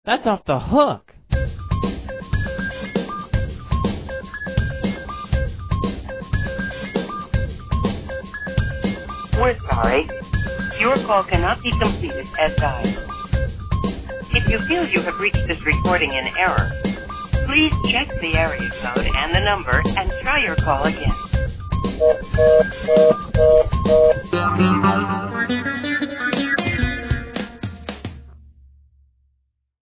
That's off the hook. We're sorry. Your call cannot be completed as dialed. If you feel you have reached this recording in error, please check the area code and the number and try your call again.